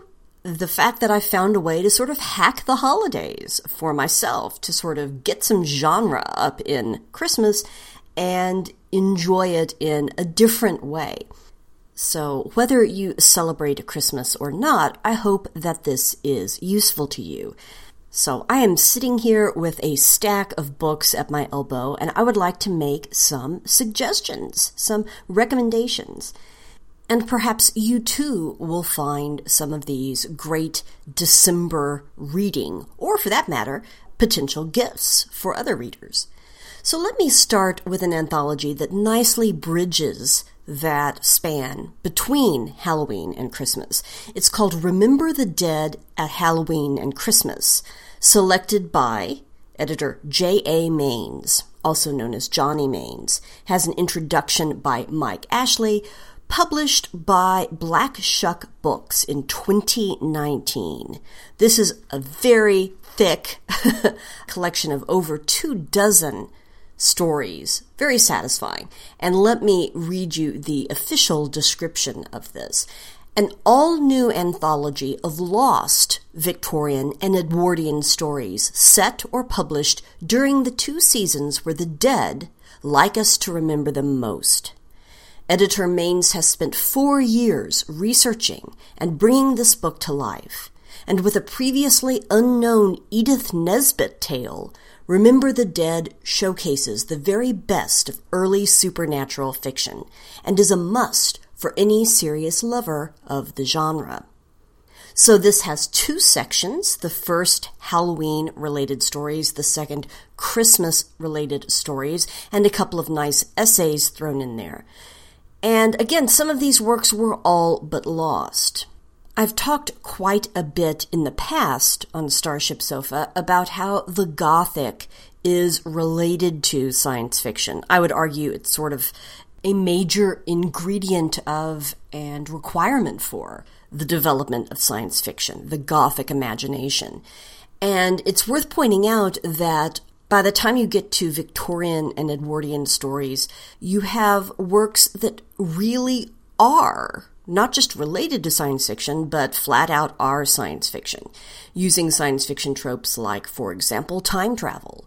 the fact that I found a way to sort of hack the holidays for myself, to sort of get some genre up in Christmas and enjoy it in a different way. So whether you celebrate Christmas or not, I hope that this is useful to you. So I am sitting here with a stack of books at my elbow, and I would like to make some suggestions, some recommendations. And perhaps you too will find some of these great December reading, or for that matter, potential gifts for other readers. So let me start with an anthology that nicely bridges that span between Halloween and Christmas. It's called Remember the Dead at Halloween and Christmas, selected by editor J A Maines, also known as Johnny Maines, has an introduction by Mike Ashley, published by Black Shuck Books in twenty nineteen. This is a very thick collection of over two dozen stories, very satisfying. And let me read you the official description of this. An all-new anthology of lost Victorian and Edwardian stories set or published during the two seasons where the dead like us to remember them most. Editor Maines has spent four years researching and bringing this book to life, and with a previously unknown Edith Nesbit tale, Remember the Dead showcases the very best of early supernatural fiction, and is a must for any serious lover of the genre. So this has two sections, the first Halloween-related stories, the second Christmas-related stories, and a couple of nice essays thrown in there. And again, some of these works were all but lost. I've talked quite a bit in the past on Starship Sofa about how the Gothic is related to science fiction. I would argue it's sort of a major ingredient of and requirement for the development of science fiction, the Gothic imagination. And it's worth pointing out that by the time you get to Victorian and Edwardian stories, you have works that really are not just related to science fiction, but flat out are science fiction, using science fiction tropes like, for example, time travel,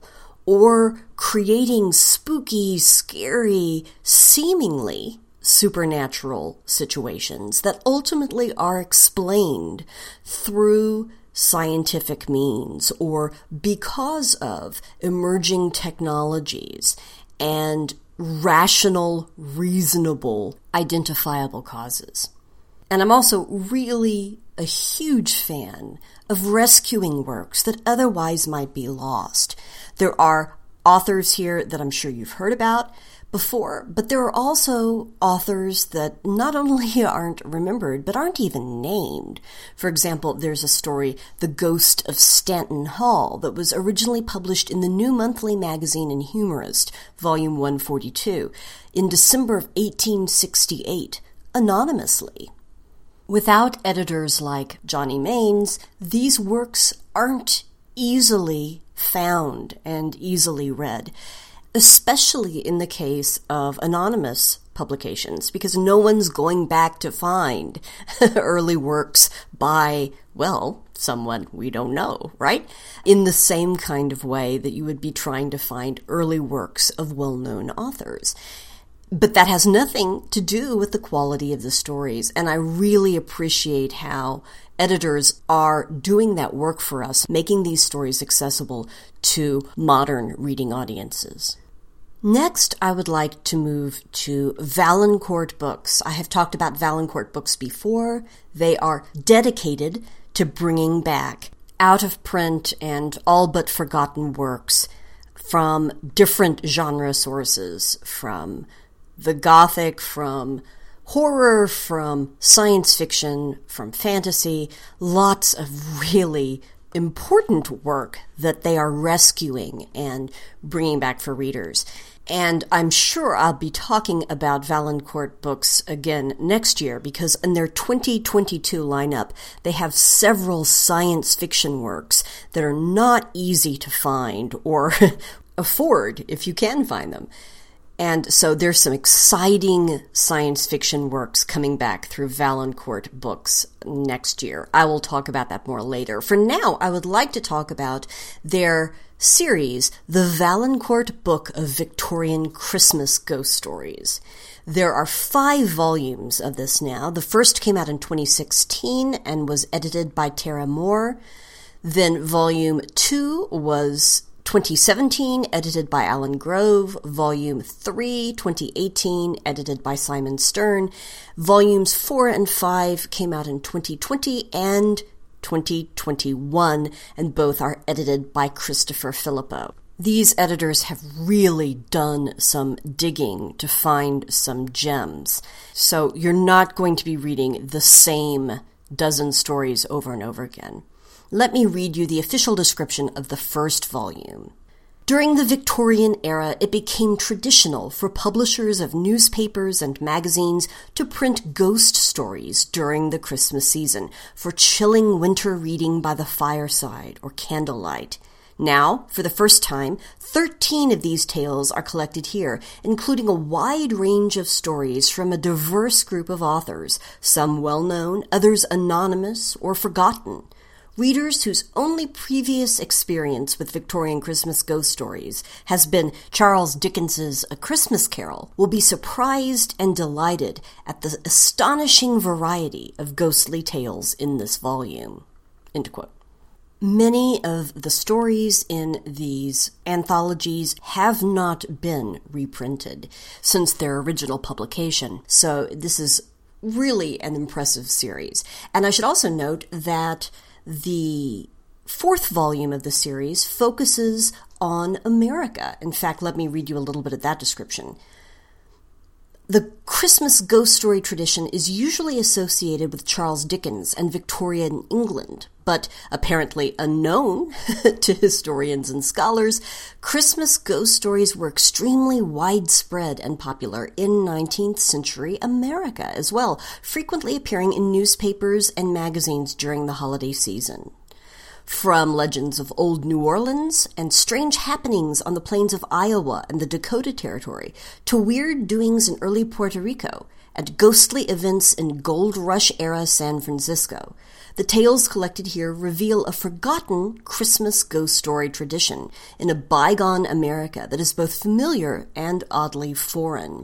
or creating spooky, scary, seemingly supernatural situations that ultimately are explained through scientific means or because of emerging technologies and rational, reasonable, identifiable causes. And I'm also really a huge fan of rescuing works that otherwise might be lost. There are authors here that I'm sure you've heard about before, but there are also authors that not only aren't remembered, but aren't even named. For example, there's a story, The Ghost of Stanton Hall, that was originally published in the New Monthly Magazine and Humorist, volume one forty-two, in December of eighteen sixty-eight, anonymously. Without editors like Johnny Maines, these works aren't easily found and easily read, especially in the case of anonymous publications, because no one's going back to find early works by, well, someone we don't know, right? In the same kind of way that you would be trying to find early works of well-known authors. But that has nothing to do with the quality of the stories, and I really appreciate how editors are doing that work for us, making these stories accessible to modern reading audiences. Next, I would like to move to Valancourt Books. I have talked about Valancourt Books before. They are dedicated to bringing back out-of-print and all but forgotten works from different genre sources, from the Gothic, from horror, from science fiction, from fantasy, lots of really important work that they are rescuing and bringing back for readers. And I'm sure I'll be talking about Valancourt Books again next year, because in their twenty twenty-two lineup, they have several science fiction works that are not easy to find or afford if you can find them. And so there's some exciting science fiction works coming back through Valancourt Books next year. I will talk about that more later. For now, I would like to talk about their series, The Valancourt Book of Victorian Christmas Ghost Stories. There are five volumes of this now. The first came out in twenty sixteen and was edited by Tara Moore. Then volume two was twenty seventeen, edited by Alan Grove. Volume three, twenty eighteen, edited by Simon Stern. Volumes four and five came out in twenty twenty and twenty twenty-one, and both are edited by Christopher Filippo. These editors have really done some digging to find some gems. So you're not going to be reading the same dozen stories over and over again. Let me read you the official description of the first volume. During the Victorian era, it became traditional for publishers of newspapers and magazines to print ghost stories during the Christmas season for chilling winter reading by the fireside or candlelight. Now, for the first time, thirteen of these tales are collected here, including a wide range of stories from a diverse group of authors, some well-known, others anonymous or forgotten. Readers whose only previous experience with Victorian Christmas ghost stories has been Charles Dickens's A Christmas Carol will be surprised and delighted at the astonishing variety of ghostly tales in this volume. End quote. Many of the stories in these anthologies have not been reprinted since their original publication, so this is really an impressive series. And I should also note that the fourth volume of the series focuses on America. In fact, let me read you a little bit of that description. The Christmas ghost story tradition is usually associated with Charles Dickens and Victorian England, but apparently unknown to historians and scholars, Christmas ghost stories were extremely widespread and popular in nineteenth century America as well, frequently appearing in newspapers and magazines during the holiday season. From legends of old New Orleans and strange happenings on the plains of Iowa and the Dakota Territory, to weird doings in early Puerto Rico and ghostly events in Gold Rush-era San Francisco, the tales collected here reveal a forgotten Christmas ghost story tradition in a bygone America that is both familiar and oddly foreign.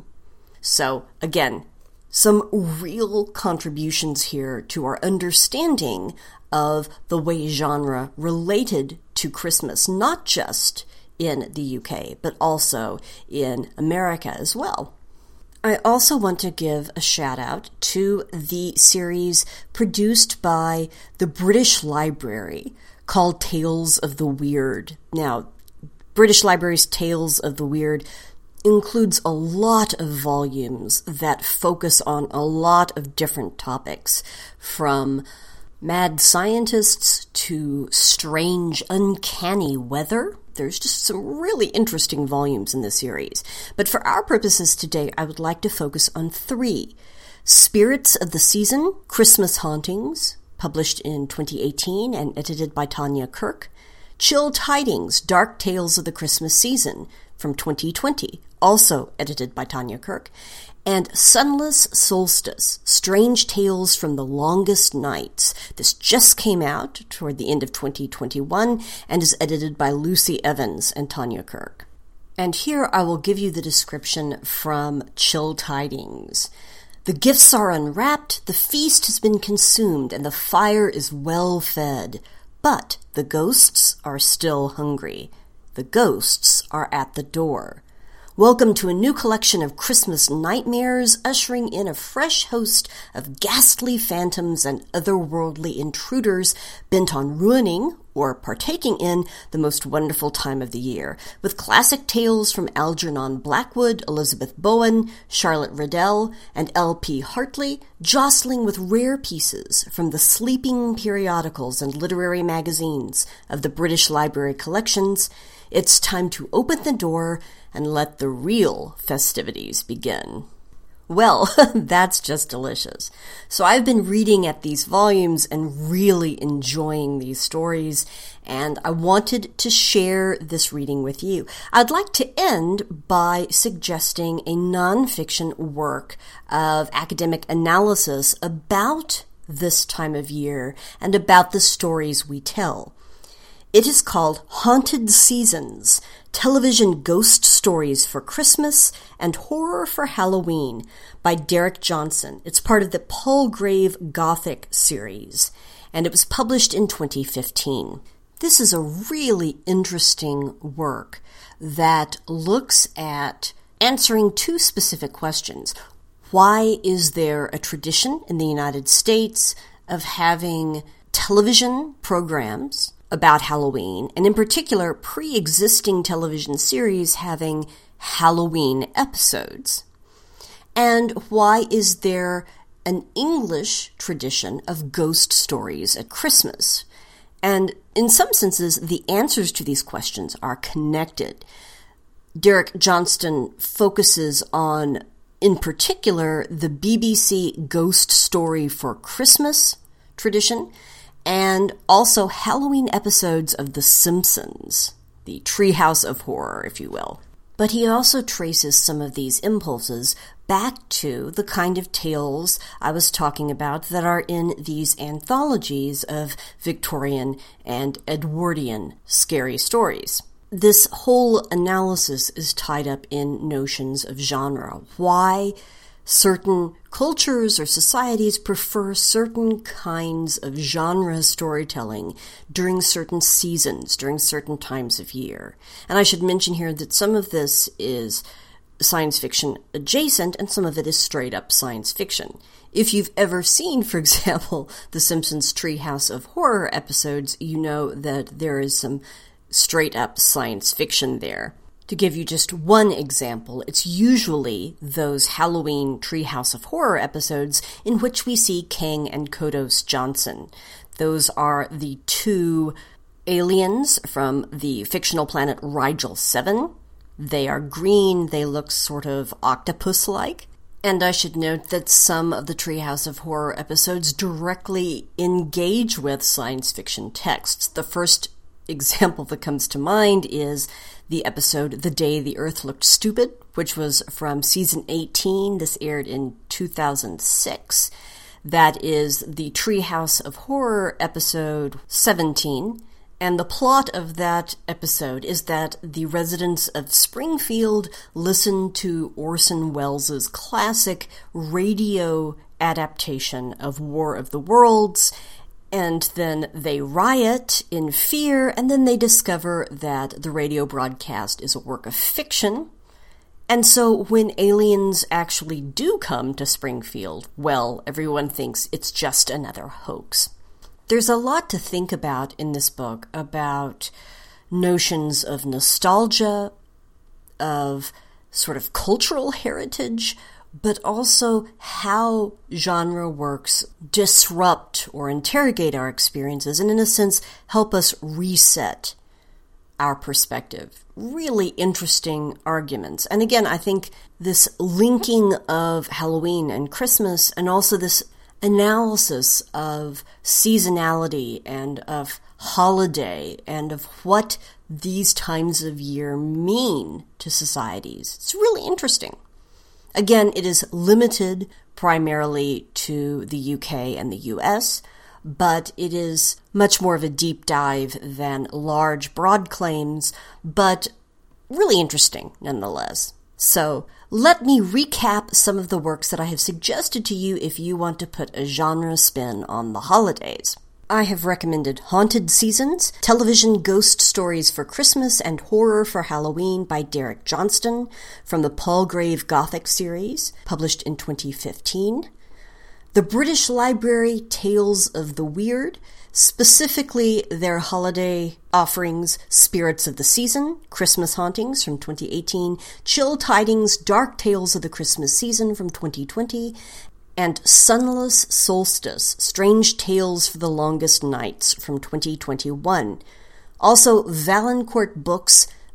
So, again, some real contributions here to our understanding of the way genre related to Christmas, not just in the U K, but also in America as well. I also want to give a shout out to the series produced by the British Library called Tales of the Weird. Now, British Library's Tales of the Weird includes a lot of volumes that focus on a lot of different topics, from mad scientists to strange, uncanny weather. There's just some really interesting volumes in this series. But for our purposes today, I would like to focus on three. Spirits of the Season, Christmas Hauntings, published in twenty eighteen and edited by Tanya Kirk. Chill Tidings, Dark Tales of the Christmas Season, from twenty twenty, also edited by Tanya Kirk. And Sunless Solstice, Strange Tales from the Longest Nights. This just came out toward the end of twenty twenty-one and is edited by Lucy Evans and Tanya Kirk. And here I will give you the description from Chill Tidings. The gifts are unwrapped, the feast has been consumed, and the fire is well fed. But the ghosts are still hungry. The ghosts are at the door. Welcome to a new collection of Christmas nightmares, ushering in a fresh host of ghastly phantoms and otherworldly intruders bent on ruining or partaking in the most wonderful time of the year, with classic tales from Algernon Blackwood, Elizabeth Bowen, Charlotte Riddell, and L P Hartley, jostling with rare pieces from the sleeping periodicals and literary magazines of the British Library collections. It's time to open the door and let the real festivities begin. Well, that's just delicious. So I've been reading at these volumes and really enjoying these stories, and I wanted to share this reading with you. I'd like to end by suggesting a nonfiction work of academic analysis about this time of year and about the stories we tell. It is called Haunted Seasons, Television Ghost Stories for Christmas and Horror for Halloween by Derek Johnson. It's part of the Palgrave Gothic series, and it was published in twenty fifteen. This is a really interesting work that looks at answering two specific questions. Why is there a tradition in the United States of having television programs about Halloween, and in particular, pre-existing television series having Halloween episodes? And why is there an English tradition of ghost stories at Christmas? And in some senses, the answers to these questions are connected. Derek Johnston focuses on, in particular, the B B C Ghost Story for Christmas tradition, and also Halloween episodes of The Simpsons, the treehouse of horror, if you will. But he also traces some of these impulses back to the kind of tales I was talking about that are in these anthologies of Victorian and Edwardian scary stories. This whole analysis is tied up in notions of genre. Why certain cultures or societies prefer certain kinds of genre storytelling during certain seasons, during certain times of year. And I should mention here that some of this is science fiction adjacent and some of it is straight up science fiction. If you've ever seen, for example, The Simpsons Treehouse of Horror episodes, you know that there is some straight up science fiction there. To give you just one example, it's usually those Halloween Treehouse of Horror episodes in which we see King and Kodos Johnson. Those are the two aliens from the fictional planet Rigel seven. They are green, they look sort of octopus-like. And I should note that some of the Treehouse of Horror episodes directly engage with science fiction texts. The first example that comes to mind is the episode The Day the Earth Looked Stupid, which was from season eighteen. This aired in two thousand six. That is the Treehouse of Horror episode seventeen. And the plot of that episode is that the residents of Springfield listen to Orson Welles' classic radio adaptation of War of the Worlds, and then they riot in fear, and then they discover that the radio broadcast is a work of fiction. And so when aliens actually do come to Springfield, well, everyone thinks it's just another hoax. There's a lot to think about in this book about notions of nostalgia, of sort of cultural heritage, but also how genre works disrupt or interrogate our experiences and, in a sense, help us reset our perspective. Really interesting arguments. And again, I think this linking of Halloween and Christmas, and also this analysis of seasonality and of holiday and of what these times of year mean to societies, it's really interesting. Again, it is limited primarily to the U K and the U S, but it is much more of a deep dive than large, broad claims, but really interesting nonetheless. So let me recap some of the works that I have suggested to you if you want to put a genre spin on the holidays. I have recommended Haunted Seasons, Television Ghost Stories for Christmas and Horror for Halloween by Derek Johnston from the Palgrave Gothic series, published in twenty fifteen. The British Library Tales of the Weird, specifically their holiday offerings Spirits of the Season, Christmas Hauntings from twenty eighteen, Chill Tidings, Dark Tales of the Christmas Season from twenty twenty, and Sunless Solstice, Strange Tales for the Longest Nights from twenty twenty-one. Also, Valancourt Books,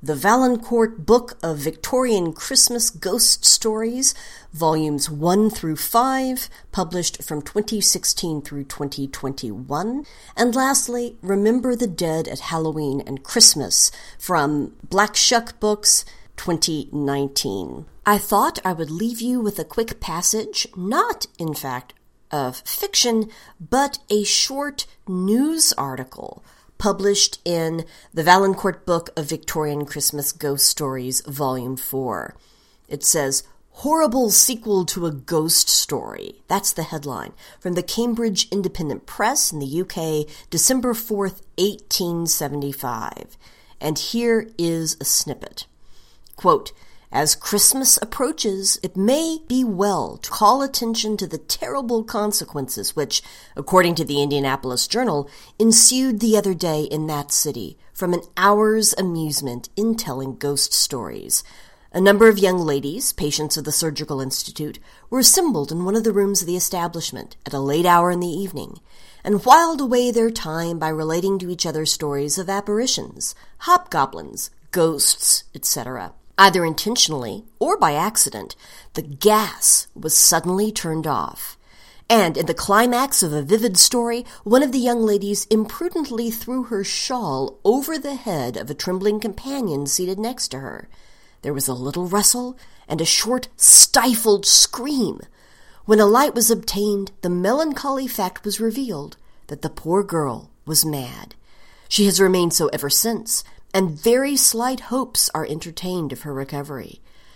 The Valancourt Book of Victorian Christmas Ghost Stories, volumes one through five, published from twenty sixteen through twenty twenty-one. And lastly, Remember the Dead at Halloween and Christmas, from Black Shuck Books, twenty nineteen. I thought I would leave you with a quick passage, not, in fact, of fiction, but a short news article published in the Valancourt Book of Victorian Christmas Ghost Stories, Volume four. It says, "Horrible Sequel to a Ghost Story." That's the headline. From the Cambridge Independent Press in the U K, December fourth, eighteen seventy-five. And here is a snippet. Quote, "As Christmas approaches, it may be well to call attention to the terrible consequences which, according to the Indianapolis Journal, ensued the other day in that city from an hour's amusement in telling ghost stories. A number of young ladies, patients of the Surgical Institute, were assembled in one of the rooms of the establishment at a late hour in the evening, and whiled away their time by relating to each other stories of apparitions, hobgoblins, ghosts, et cetera. Either intentionally or by accident, the gas was suddenly turned off. And in the climax of a vivid story, one of the young ladies imprudently threw her shawl over the head of a trembling companion seated next to her. There was a little rustle and a short, stifled scream. When a light was obtained, the melancholy fact was revealed that the poor girl was mad. She has remained so ever since, and very slight hopes are entertained of her recovery.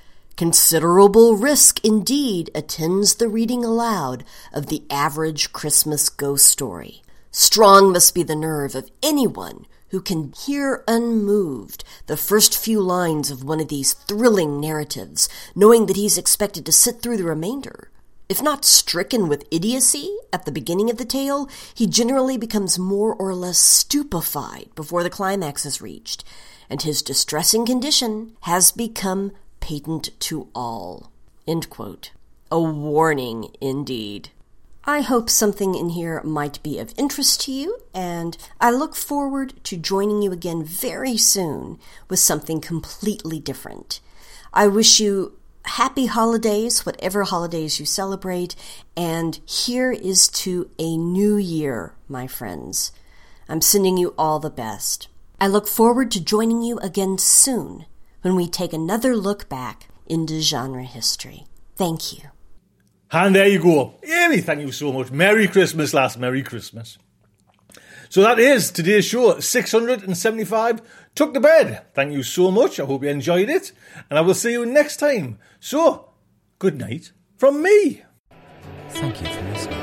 Considerable risk, indeed, attends the reading aloud of the average Christmas ghost story. Strong must be the nerve of anyone who can hear unmoved the first few lines of one of these thrilling narratives, knowing that he's expected to sit through the remainder. If not stricken with idiocy at the beginning of the tale, he generally becomes more or less stupefied before the climax is reached, and his distressing condition has become patent to all." End quote. A warning indeed. I hope something in here might be of interest to you, and I look forward to joining you again very soon with something completely different. I wish you happy holidays, whatever holidays you celebrate, and here is to a new year, my friends. I'm sending you all the best. I look forward to joining you again soon when we take another look back into genre history. Thank you. And there you go. Amy, thank you so much. Merry Christmas, lass. Merry Christmas. So that is today's show, six hundred seventy-five, Tuck to Bed. Thank you so much. I hope you enjoyed it. And I will see you next time. So, good night from me. Thank you for listening.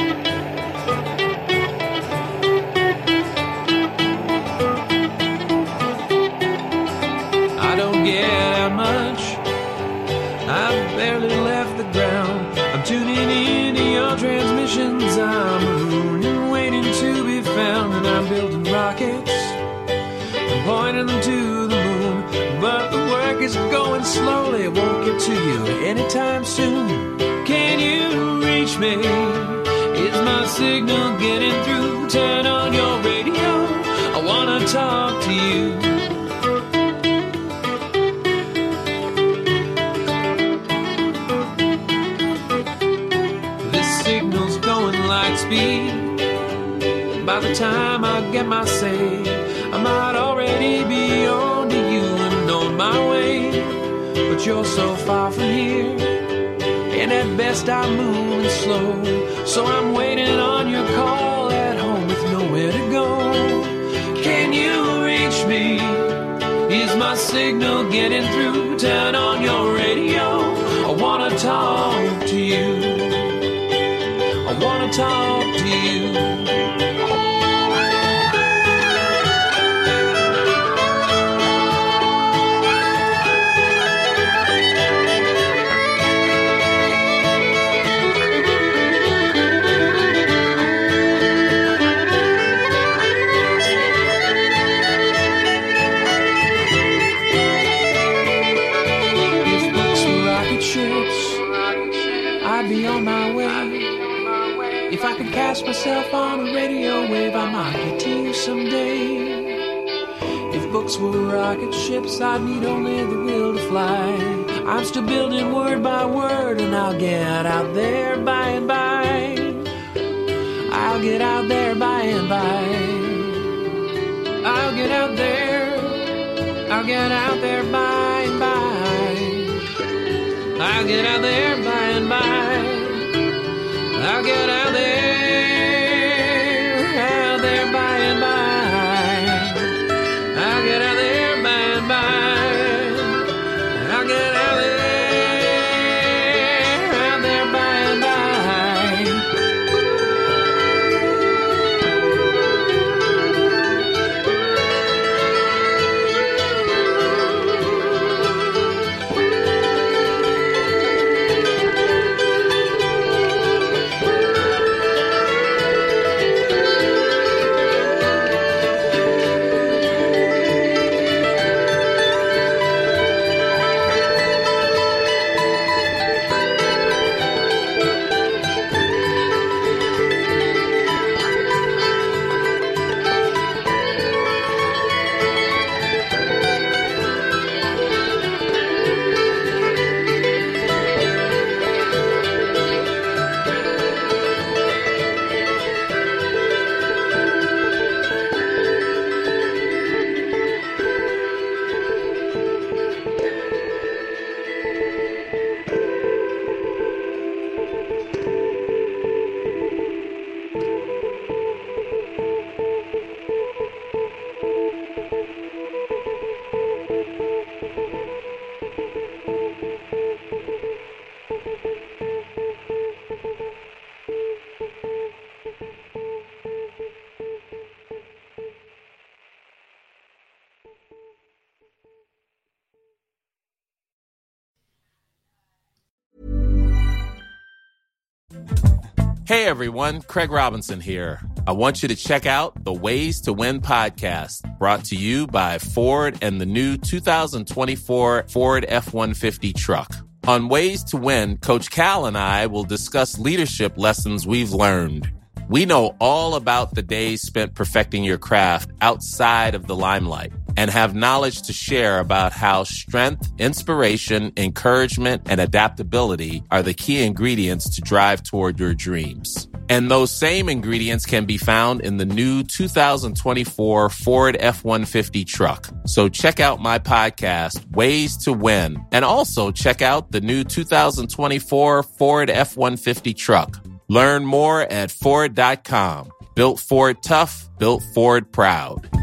I don't get out much. I've barely left the ground. I'm tuning into your transmissions. I'm mooning, waiting to be found. And I'm building rockets and pointing them to the moon. But the work is going slowly. It won't get to you anytime soon. Can you reach me? Is my signal getting through? Turn on your radio. I want to talk to you. Speed. By the time I get my say, I might already be on to you and on my way. But you're so far from here, and at best I'm moving slow. So I'm waiting on your call at home with nowhere to go. Can you reach me? Is my signal getting through? Turn on your radio. I wanna talk to you. I wanna talk to you. If books were rocket ships, I'd be on my way. If I could cast myself on a radio wave, I might get to you someday. If If books were rocket ships, I'd need only the will to fly. I'm still building word by word, and I'll get out there by and by. I'll get out there by and by. I'll get out there. I'll get out there by and by. I'll get out there by and by. I'll get out there, out there by and by. I'll get out there by and by. I'll get out there, out there by and by. Hey everyone, Craig Robinson here. I want you to check out the Ways to Win podcast, brought to you by Ford and the new two thousand twenty-four Ford F one fifty truck. On Ways to Win, Coach Cal and I will discuss leadership lessons we've learned. We know all about the days spent perfecting your craft outside of the limelight and have knowledge to share about how strength, inspiration, encouragement, and adaptability are the key ingredients to drive toward your dreams. And those same ingredients can be found in the new two thousand twenty-four Ford F one fifty truck. So check out my podcast, Ways to Win, and also check out the new two thousand twenty-four Ford F one fifty truck. Learn more at Ford dot com. Built Ford tough, built Ford proud.